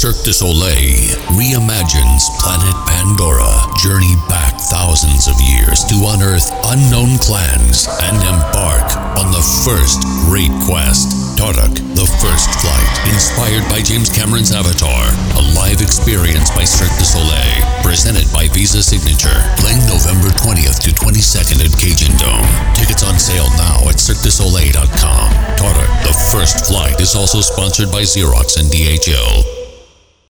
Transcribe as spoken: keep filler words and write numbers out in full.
Cirque du Soleil reimagines Planet Pandora. Journey back thousands of years to unearth unknown clans and embark on the first great quest. Todak, the First Flight, inspired by James Cameron's Avatar. A live experience by Cirque du Soleil, presented by Visa Signature. Playing November twentieth to twenty-second at Cajun Dome. Tickets on sale now at cirque du soleil dot com. Todak, the First Flight is also sponsored by Xerox and D H L.